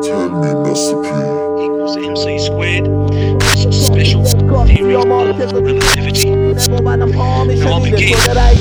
Tell me, Mr. P. Equals MC squared. It's a special theory of relativity. Now I'll begin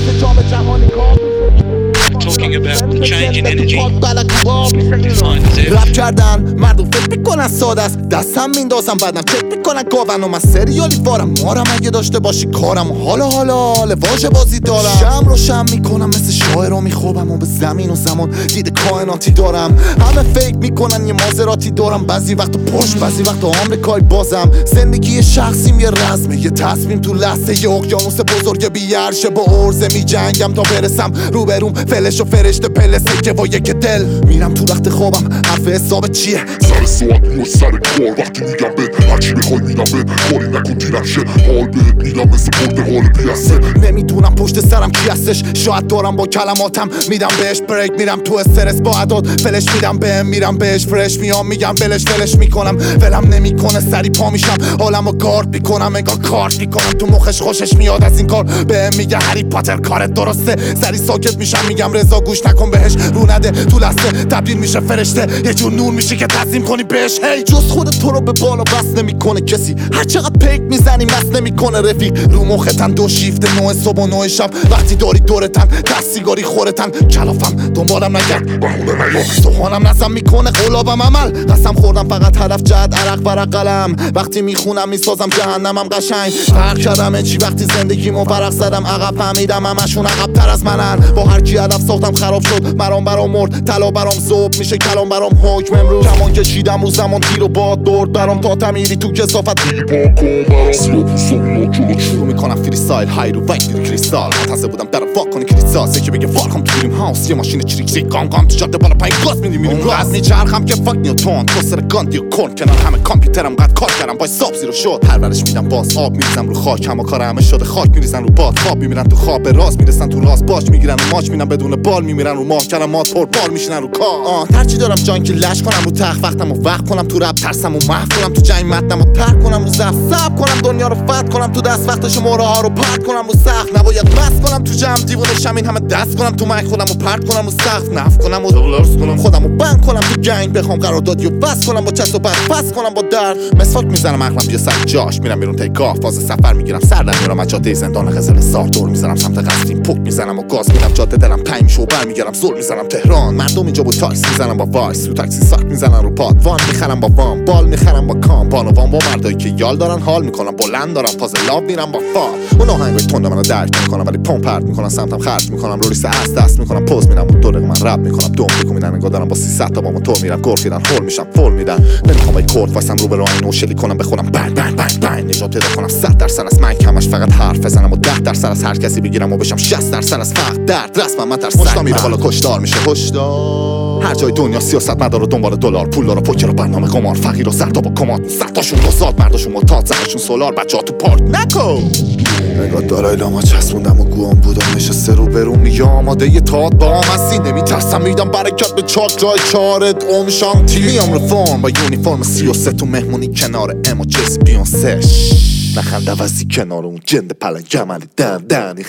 talking about the change in energy defined as رپ کردن مردم فکر میکنن ساده است، دستم میندازم بعدم چک میکنن گاون و من سریالی وارم مارم اگه داشته باشی کارم حالا واژه بازی دارم شم رو شم میکنم مثل شاعر رو میخوابم و به زمین و زمان دید کائناتی دارم همه فکر میکنن یه مازراتی دارم بعضی وقت پشت بعضی وقت آمریکایی بازم زندگی شخصیم یه رسمه یه تصمیم تو لحظه یه اقیانوس بزرگ بیارشه با عرضه میجنگم تا برسم روبروم فلش و فرشته پلسه که با یک دل میرم تو وقت خوابم حرف حساب چیه سر ساعت و سر کار وقتی میگم بهت هرچی میخوای میدم بهت کاری نکن دیرم شه حال بهت میدم مثل پرتقال پیاسه نمیدونم پشت سرم کی هستش شاید دارم با کلماتم میدم بهش بریک میرم تو استرس با عداد فلش میدم بهم میرم بهش فرش میام میگم فلش میکنم ولم نمیکنه سری پا میشم حالمو گارد میکنم انگار کارت میکنم تو مخش خوشش میاد از این کار بهم میگه هری پاتر کارت درسته سری ساکت میشم میگم رضا گوش نکن بهش رو نده تو لحظه تبدیل میشه فرشته یه جور نور میشه که تسلیم کنی بهش هی جز خودت تو رو به بالا بس نمیکنه کسی هر چقدر پیک میزنی مس نمیکنه رفیق رو مختن دو شیفت 9 صبح و 9 شب وقتی داری دورتن دست سیگاری خورتن کلافم دنبالم نگرد بهونه نیار سوهانم نزم میکنه قلابم عمل قسم خوردم فقط هدف جد عرق ورق قلم وقتی میخونم میسازم جهنمم قشنگ فرق کردم چی وقتی زندگیمو فرق زدم عقب فهمیدم همشون عقب‌تر از منن با هر کی هدف ساختم خراب شد برام مرد طلا برام ذوب میشه کلام برام حکم امروز کمان کشیدم رو زمان تیر و باد دور برام تا تمیری تو کثافت شروع میکنم فری استایل های رو وایت میری کریستال منتظر بودم در واق کنی کریستال که بگه وارکام تو دریم هاوس یه ماشین چریک گام تو جاده بالا پایین گاز میریم راز میچرخم که فاک نیوتن تو سر گاندی و کورن کنار همه کامپیوترم قد کار کردم با حساب زیرو شد پرورش میدم باز آب میریزم رو خاک همه کار همه شده خاک میریزن رو باد خواب میمیرن تو خواب راست میرسن تو راست باش میگیرن و ماچ میرن بدون بال میمیرن رو ماه کلمات پر بال میشینن رو کار هرچی دارم جان که لش کنم رو تخت وقتمو وقت کنم تو رپ ترسمو محو کنم تو جنگ متنمو ترک کنم رو زفت صبر کنم دنیا رو فتح کنم تو دست وقتش موره ها رو پرت کنم رو سخت نباید بس کنم تو جمع دیوونه شم این همه دست کنم تو مایک خودمو پرت کنم رو سقف نف کنم و دلارس کنم خودمو بند کنم تو گنگ بخوام قراردادیو بس کنم با چست و بس کنم با درد مسواک میزنم عقلم یه سر جاش میرم بیرون تیکاف فاز سفر میگیرم سر میرم از جاده زندان قزل سار دور میزنم سمت قصدیم پک میزنم و گاز میدم جاده دلم تنگ شو برمیگردم زل میزنم تهران مردم اینجا با تاکسی میزنم با وایس رو تاکسی ساک میزنن رو پاد وان میخرم با وام بال میخرم با کام بانوان با مردایی که یال دارن حال میکنم بلند دارم فاز لاب میرم با فال اون آهنگای تند منو درک میکنم ولی پمپ پرت میکنم سمتم خرج میکنم رولیس از دست میکنم پوز میدم و 2 دقیقه من رپ میکنم دوم فکر میدن انگار دارم با 300 تا با موتور میرم گرخیدن هول میشم فول میدن نمیخوام ای کورد واسم رو به راه نوشلی کنم بخونم بنگ بنگ بنگ بنگ نجات پیدا کنم 100% از من کمش فقط حرف بزنم و 10% از هر کسی بگیرم و بشم 60% از فقر درد رسمم من ترس مشتا میره بالا کشدار میشه هشدار هر جای دنیا سیاست مدار و دنبال دلار پول داره پوکر و برنامه قمار فقیر و سرتا با کماد سرتاشون دوزاد مرداشون معتاد زنشون سولار بچه‌ها تو پارک نکو نگاه دارای لاما چسبوندم و گوام بودم نشسته رو برون میگه آماده یه تاد با هم هستی نمیترسم میدم برکت به چاک جای چارت اومشام تیلیام رفرم با یونیفرم 33 تو مهمونی کنار ام و جیسی بیونسه نخند وزی کنار اون جند پلنگ جمالی دندنی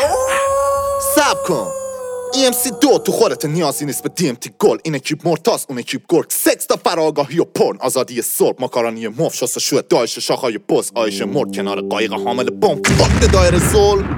سب کن EMC2 تو خودت نیازی نیست به DMT گل این اکیپ مرتاز اون اکیپ گرگ سکس تا فراگاهی و پرن آزادی صبح ماکارانی مف شست شو دایش شاخهای بز آیش مرد کنار قایق حامل بمب وقت دایر زل